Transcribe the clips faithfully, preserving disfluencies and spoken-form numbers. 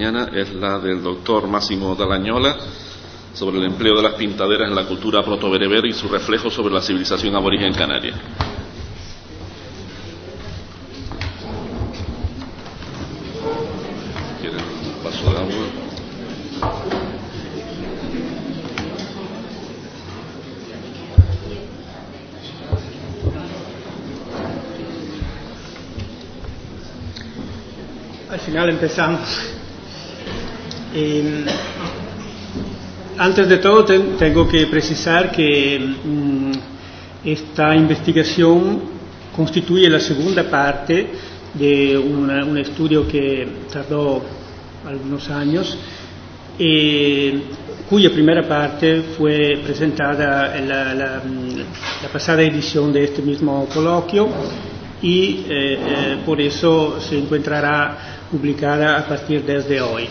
mañana es la del doctor Máximo Dalañola sobre el empleo de las pintaderas en la cultura protobereber y su reflejo sobre la civilización aborigen canaria. ¿Quieren un vaso de agua? Al final empezamos. Eh, antes de todo ten, tengo que precisar que mmm, esta investigación constituye la segunda parte de una, un estudio que tardó algunos años, eh, cuya primera parte fue presentada en la, la, la pasada edición de este mismo coloquio y eh, eh, por eso se encontrará publicada a partir desde hoy.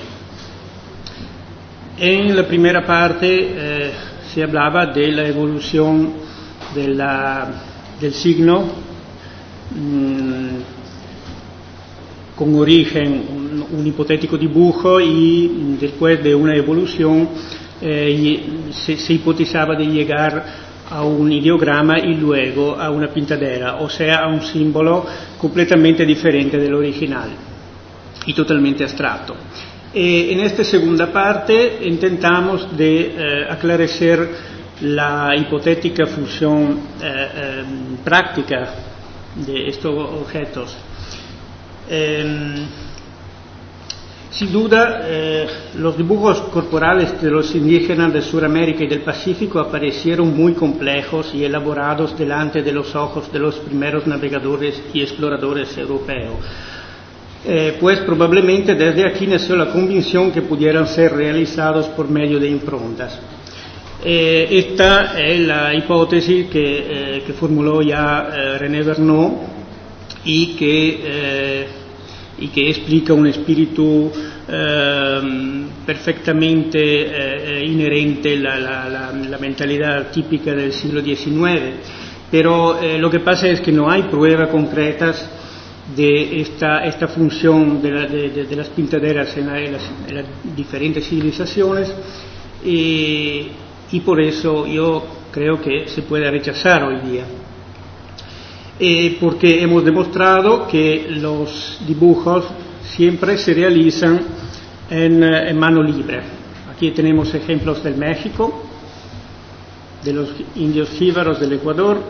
En la primera parte eh, se hablaba de la evolución de la, del signo mmm, con origen un, un hipotético dibujo y después de una evolución eh, se, se hipotizaba de llegar a un ideograma y luego a una pintadera, o sea, a un símbolo completamente diferente del original y totalmente abstracto. Eh, en esta segunda parte intentamos de eh, aclarecer la hipotética función eh, eh, práctica de estos objetos. Eh, sin duda, eh, los dibujos corporales de los indígenas de Sudamérica y del Pacífico aparecieron muy complejos y elaborados delante de los ojos de los primeros navegadores y exploradores europeos. Eh, pues probablemente desde aquí nació la convicción que pudieran ser realizados por medio de improntas. Eh, esta es la hipótesis que, eh, que formuló ya eh, René Vergnaud y que, eh, y que explica un espíritu eh, perfectamente eh, inherente a la, la, la, la mentalidad típica del siglo diecinueve. Pero eh, lo que pasa es que no hay pruebas concretas de esta, esta función de, la, de, de, de las pintaderas en, la, en, las, en las diferentes civilizaciones y, y por eso yo creo que se puede rechazar hoy día. Eh, porque hemos demostrado que los dibujos siempre se realizan en, en mano libre. Aquí tenemos ejemplos del México, de los indios jíbaros del Ecuador,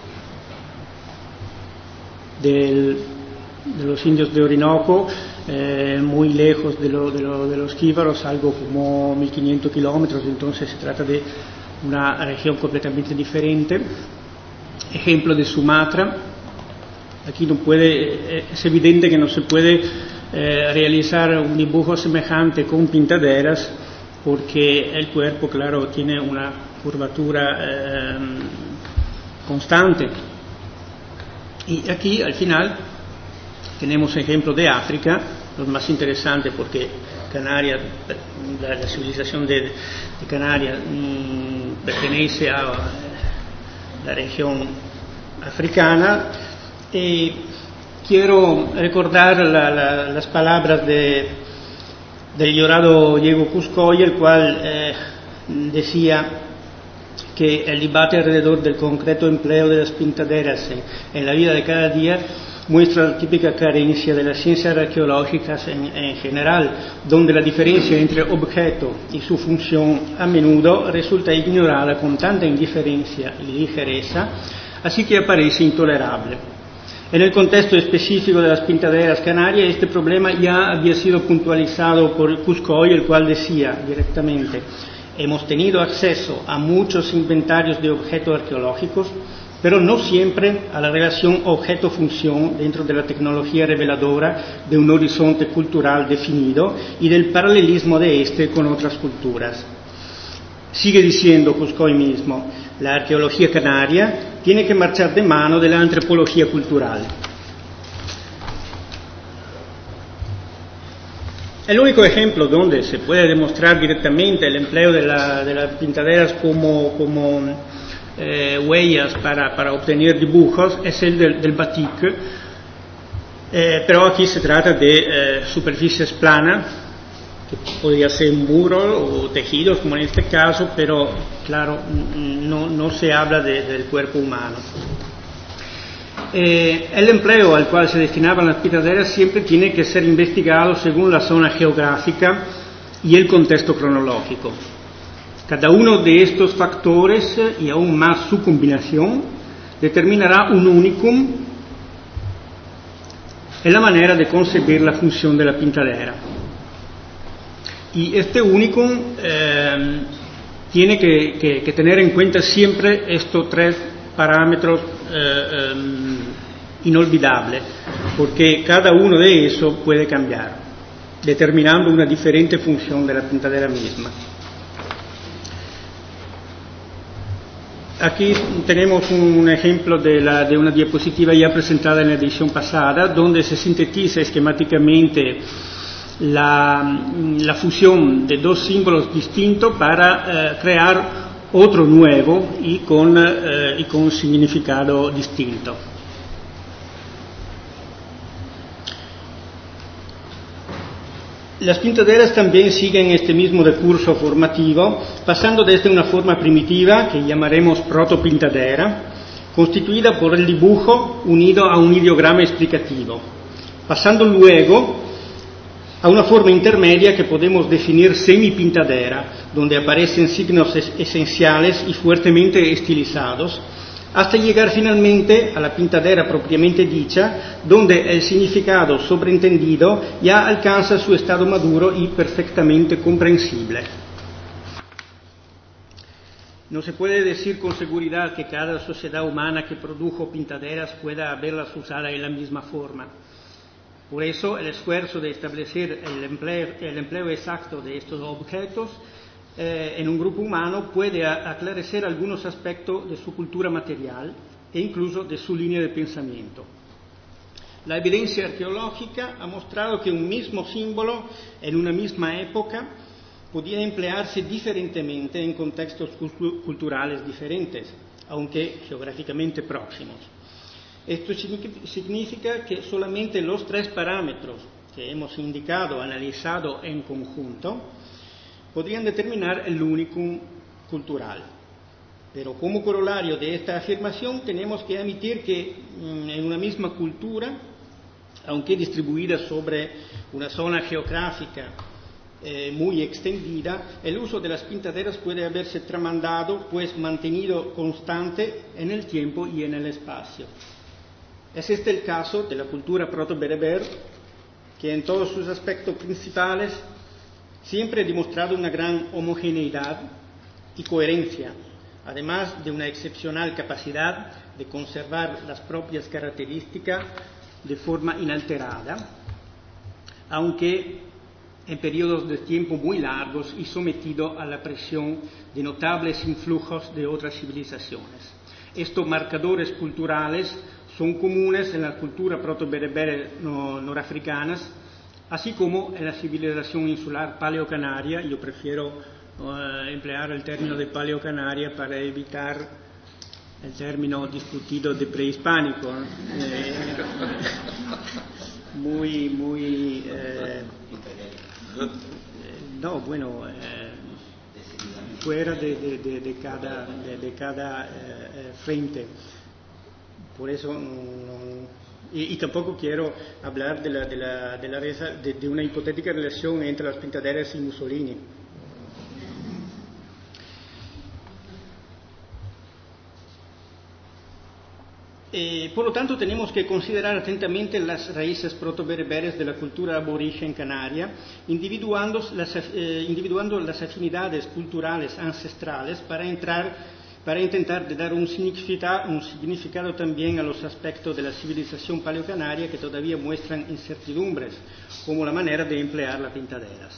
del de los indios de Orinoco, eh, muy lejos de, lo, de, lo, de los jíbaros, algo como mil quinientos kilómetros, entonces se trata de una región completamente diferente. Ejemplo de Sumatra, aquí no puede, es evidente que no se puede eh, realizar un dibujo semejante con pintaderas porque el cuerpo, claro, tiene una curvatura eh, constante. Y aquí, al final, tenemos ejemplos de África, los más interesantes porque Canarias, la, la civilización de, de Canarias mmm, pertenece a la región africana. Y quiero recordar la, la, las palabras de, del llorado Diego Cuscoy, el cual eh, decía que el debate alrededor del concreto empleo de las pintaderas en, en la vida de cada día muestra la típica carencia de las ciencias arqueológicas en, en general, donde la diferencia entre objeto y su función a menudo resulta ignorada con tanta indiferencia y ligereza, así que aparece intolerable. En el contexto específico de las pintaderas canarias, este problema ya había sido puntualizado por Cuscoy, el cual decía directamente: hemos tenido acceso a muchos inventarios de objetos arqueológicos, pero no siempre a la relación objeto-función dentro de la tecnología reveladora de un horizonte cultural definido y del paralelismo de este con otras culturas. Sigue diciendo Cuscoy mismo: la arqueología canaria tiene que marchar de mano de la antropología cultural. El único ejemplo donde se puede demostrar directamente el empleo de, la, de las pintaderas como, como eh, huellas para, para obtener dibujos es el del, del batik, eh, pero aquí se trata de eh, superficies planas que podría ser un muro o tejidos, como en este caso, pero claro, no, no se habla de, del cuerpo humano. Eh, el empleo al cual se destinaban las pintaderas siempre tiene que ser investigado según la zona geográfica y el contexto cronológico. Cada uno de estos factores, y aún más su combinación, determinará un unicum en la manera de concebir la función de la pintadera. Y este unicum eh, tiene que, que, que tener en cuenta siempre estos tres parámetros eh, eh, inolvidables, porque cada uno de ellos puede cambiar, determinando una diferente función de la pintadera misma. Aquí tenemos un ejemplo de, la, de una diapositiva ya presentada en la edición pasada, donde se sintetiza esquemáticamente la, la fusión de dos símbolos distintos para eh, crear otro nuevo y con, eh, y con un significado distinto. Las pintaderas también siguen este mismo recurso formativo, pasando desde una forma primitiva, que llamaremos protopintadera, constituida por el dibujo unido a un ideograma explicativo, pasando luego a una forma intermedia que podemos definir semipintadera, donde aparecen signos es- esenciales y fuertemente estilizados, hasta llegar finalmente a la pintadera propiamente dicha, donde el significado sobreentendido ya alcanza su estado maduro y perfectamente comprensible. No se puede decir con seguridad que cada sociedad humana que produjo pintaderas pueda haberlas usadas en la misma forma. Por eso, el esfuerzo de establecer el empleo, el empleo exacto de estos objetos eh, en un grupo humano puede aclarecer algunos aspectos de su cultura material e incluso de su línea de pensamiento. La evidencia arqueológica ha mostrado que un mismo símbolo en una misma época podía emplearse diferentemente en contextos culturales diferentes, aunque geográficamente próximos. Esto significa que solamente los tres parámetros que hemos indicado, analizado en conjunto, podrían determinar el unicum cultural. Pero como corolario de esta afirmación tenemos que admitir que mmm, en una misma cultura, aunque distribuida sobre una zona geográfica eh, muy extendida, el uso de las pintaderas puede haberse tramandado, pues mantenido constante en el tiempo y en el espacio. Es este el caso de la cultura proto-bereber, que en todos sus aspectos principales siempre ha demostrado una gran homogeneidad y coherencia, además de una excepcional capacidad de conservar las propias características de forma inalterada, aunque en periodos de tiempo muy largos y sometido a la presión de notables influjos de otras civilizaciones. Estos marcadores culturales son comunes en la cultura proto-bereber no, norafricanas, así como en la civilización insular paleocanaria. Yo prefiero uh, emplear el término de paleocanaria para evitar el término discutido de prehispánico, eh, muy, muy, eh, no, bueno, eh, fuera de, de, de, de cada, de, de cada eh, frente. Por eso no, y, y tampoco quiero hablar de, la, de, la, de, la, de, de una hipotética relación entre las pintaderas y Mussolini. Eh, por lo tanto, tenemos que considerar atentamente las raíces proto-bereberes de la cultura aborigen canaria, individuando las, eh, individuando las afinidades culturales ancestrales para entrar para intentar de dar un significado, un significado también a los aspectos de la civilización paleocanaria que todavía muestran incertidumbres, como la manera de emplear las pintaderas.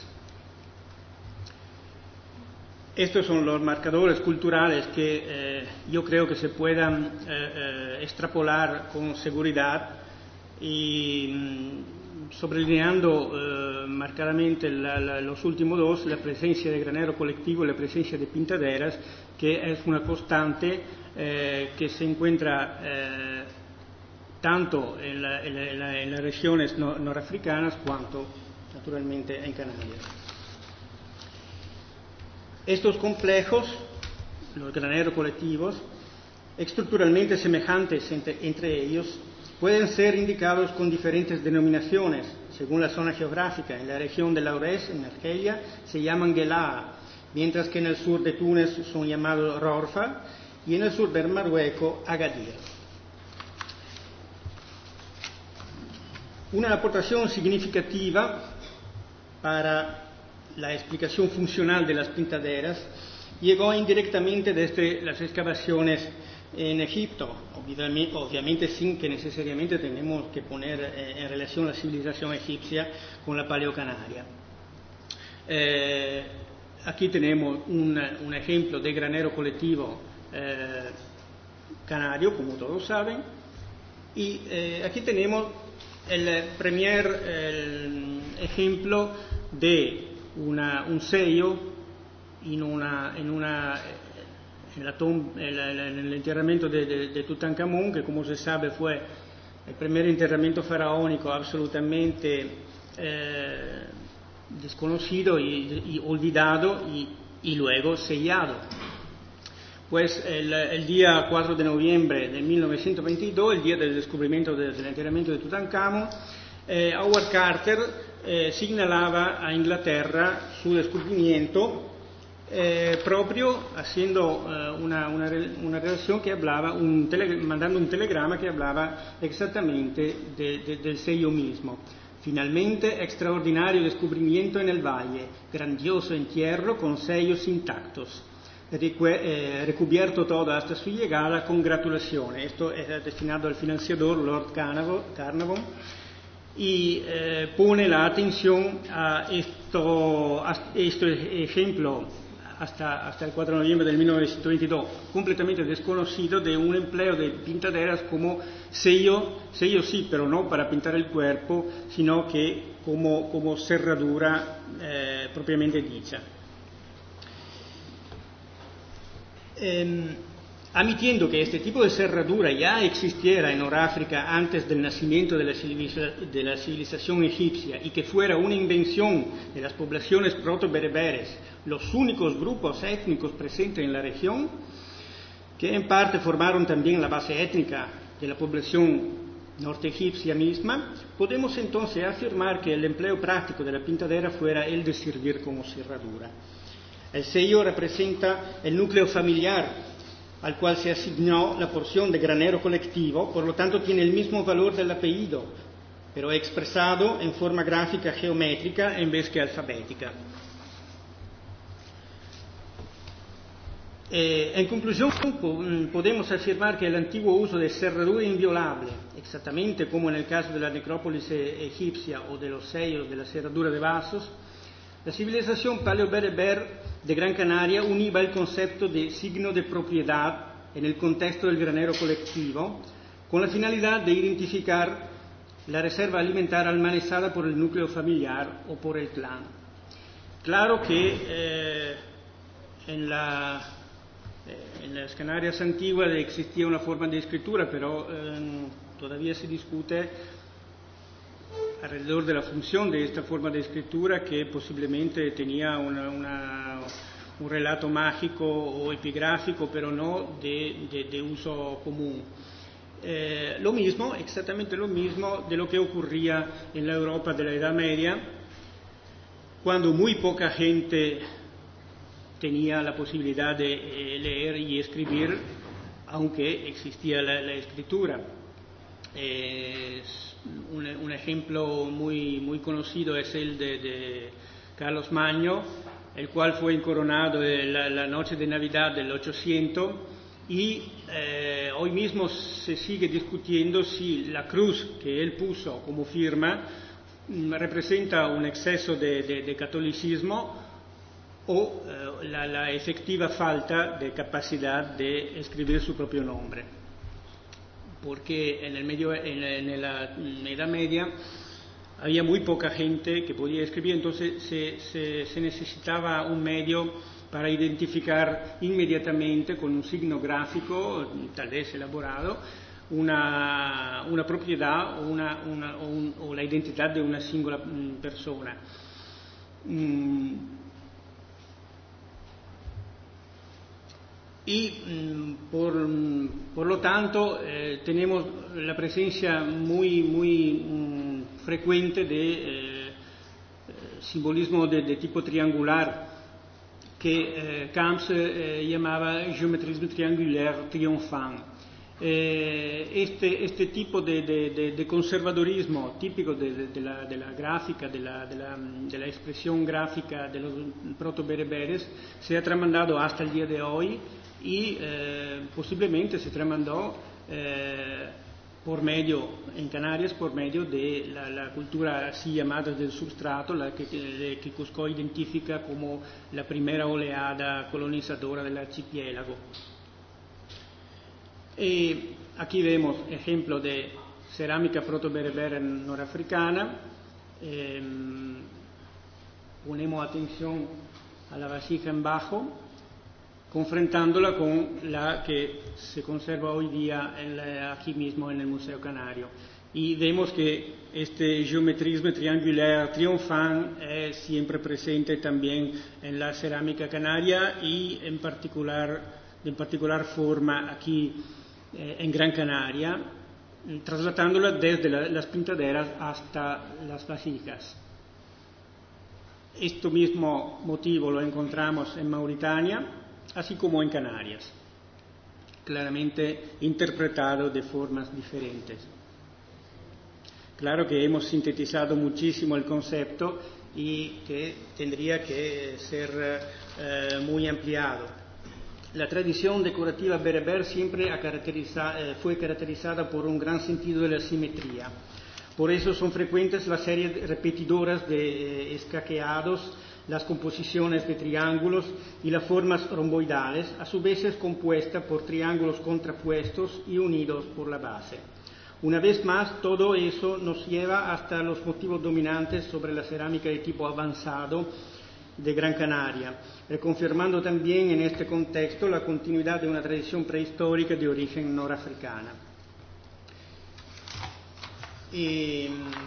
Estos son los marcadores culturales que eh, yo creo que se puedan eh, eh, extrapolar con seguridad y mmm, sobrelineando eh, marcadamente la, la, los últimos dos, la presencia de granero colectivo y la presencia de pintaderas, que es una constante eh, que se encuentra eh, tanto en, la, en, la, en las regiones no, norafricanas cuanto naturalmente en Canarias. Estos complejos, los graneros colectivos, estructuralmente semejantes entre, entre ellos, pueden ser indicados con diferentes denominaciones, según la zona geográfica. En la región de Laurés, en Argelia, se llaman Gelaa, mientras que en el sur de Túnez son llamados Rorfa, y en el sur del Marruecos, Agadir. Una aportación significativa para la explicación funcional de las pintaderas llegó indirectamente desde las excavaciones en Egipto, obviamente, obviamente sin que necesariamente tengamos que poner eh, en relación la civilización egipcia con la paleocanaria. Eh, aquí tenemos un, un ejemplo de granero colectivo eh, canario, como todos saben, y eh, aquí tenemos el primer el ejemplo de una, un sello en, una, en, una, en, la tom, en, la, en el enterramiento de, de, de Tutankamón, que como se sabe fue el primer enterramiento faraónico absolutamente eh, desconocido y, y olvidado y, y luego sellado. Pues el, el día cuatro de noviembre de mil novecientos veintidós, el día del descubrimiento de, del enterramiento de Tutankamón, eh, Howard Carter eh, señalaba a Inglaterra su descubrimiento eh, proprio haciendo eh, una, una, una relación que hablaba, un tele, mandando un telegrama que hablaba exactamente de, de, del sello mismo. Finalmente, extraordinario descubrimiento en el valle, grandioso entierro con sellos intactos. Eh, recubierto todo hasta su llegada, congratulaciones. Esto es destinado al financiador Lord Carnarvon y eh, pone la atención a esto, a este ejemplo hasta, hasta el cuatro de noviembre del mil novecientos veintidós, completamente desconocido, de un empleo de pintaderas como sello, sello sí, pero no para pintar el cuerpo, sino que como, como cerradura eh, propiamente dicha. Eh, admitiendo que este tipo de cerradura ya existiera en Noráfrica antes del nacimiento de la, civiliza- de la civilización egipcia y que fuera una invención de las poblaciones proto-bereberes, los únicos grupos étnicos presentes en la región, que en parte formaron también la base étnica de la población norte egipcia misma, podemos entonces afirmar que el empleo práctico de la pintadera fuera el de servir como cerradura. El sello representa el núcleo familiar al cual se asignó la porción de granero colectivo, por lo tanto tiene el mismo valor del apellido, pero expresado en forma gráfica geométrica en vez que alfabética. Eh, en conclusión, podemos afirmar que el antiguo uso de cerradura inviolable, exactamente como en el caso de la necrópolis egipcia o de los sellos de la cerradura de vasos, la civilización paleobereber de Gran Canaria univa el concepto de signo de propiedad en el contexto del granero colectivo con la finalidad de identificar la reserva alimentaria almacenada por el núcleo familiar o por el clan. Claro que eh, en, la, eh, en las Canarias antiguas existía una forma de escritura, pero eh, todavía se discute alrededor de la función de esta forma de escritura, que posiblemente tenía una, una, un relato mágico o epigráfico, pero no de, de, de uso común. Eh, lo mismo, exactamente lo mismo de lo que ocurría en la Europa de la Edad Media, cuando muy poca gente tenía la posibilidad de eh, leer y escribir, aunque existía la, la escritura. Eh, Un, un ejemplo muy, muy conocido es el de, de Carlos Magno, el cual fue coronado la, la noche de Navidad del ochocientos y eh, hoy mismo se sigue discutiendo si la cruz que él puso como firma mh, representa un exceso de, de, de catolicismo o eh, la, la efectiva falta de capacidad de escribir su propio nombre. Porque en, el medio, en, en la Edad Media había muy poca gente que podía escribir, entonces se, se, se necesitaba un medio para identificar inmediatamente con un signo gráfico, tal vez elaborado, una, una propiedad o, una, una, o, un, o la identidad de una singola persona. Mm. y mm, por, por lo tanto eh, tenemos la presencia muy, muy mm, frecuente de eh, simbolismo de, de tipo triangular que eh, Camps eh, llamaba geometrismo triangulaire triomphant. Eh, este, este tipo de, de, de, de conservadorismo típico de, de, de, la, de la gráfica, de la, de, la, de la expresión gráfica de los proto-bereberes se ha tramandado hasta el día de hoy y eh, posiblemente se tramandó eh, por medio, en Canarias, por medio de la, la cultura así llamada del substrato, la que, que Cusco identifica como la primera oleada colonizadora del archipiélago. Y aquí vemos ejemplo de cerámica proto-berebera norafricana. Eh, ponemos atención a la vasija en bajo, confrontándola con la que se conserva hoy día en la, aquí mismo en el Museo Canario. Y vemos que este geometrismo triangulaire triomphant es siempre presente también en la cerámica canaria y en particular, en particular forma aquí eh, en Gran Canaria, trasladándola desde la, las pintaderas hasta las vasijas. Este mismo motivo lo encontramos en Mauritania, así como en Canarias, claramente interpretado de formas diferentes. Claro que hemos sintetizado muchísimo el concepto y que tendría que ser eh, muy ampliado. La tradición decorativa bereber siempre ha caracteriza, eh, fue caracterizada por un gran sentido de la simetría. Por eso son frecuentes las series repetidoras de eh, escaqueados, las composiciones de triángulos y las formas romboidales, a su vez compuestas por triángulos contrapuestos y unidos por la base. Una vez más, todo eso nos lleva hasta los motivos dominantes sobre la cerámica de tipo avanzado de Gran Canaria, reconfirmando también en este contexto la continuidad de una tradición prehistórica de origen norafricana. Y,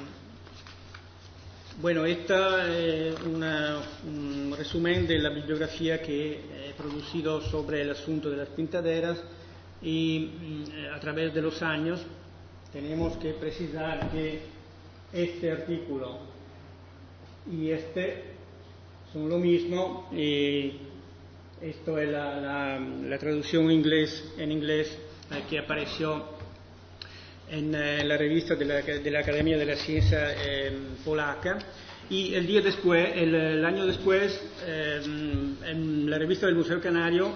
bueno, esta es una, un resumen de la bibliografía que he producido sobre el asunto de las pintaderas y a través de los años tenemos que precisar que este artículo y este son lo mismo, y esto es la, la, la traducción inglés, en inglés eh, que apareció en eh, la revista de la, de la Academia de la Ciencia eh, polaca, y el día después, el, el año después, eh, en la revista del Museo Canario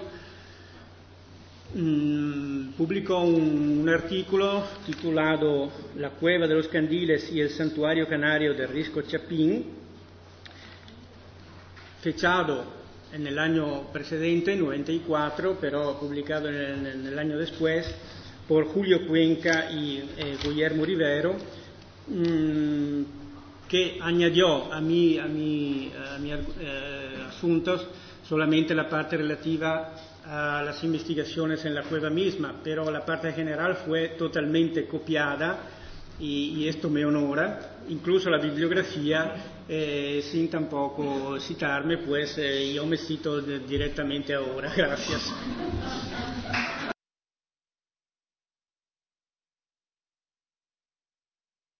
mmm, publicó un, un artículo titulado La cueva de los candiles y el santuario canario de Risco Chapín, fechado en el año precedente, noventa y cuatro, pero publicado en el, en el año después por Julio Cuenca y eh, Guillermo Rivero, mmm, que añadió a mi, a mi, a mi eh, asuntos solamente la parte relativa a las investigaciones en la cueva misma, pero la parte general fue totalmente copiada y, y esto me honora, incluso la bibliografía, eh, sin tampoco citarme, pues eh, yo me cito de, directamente ahora. Gracias.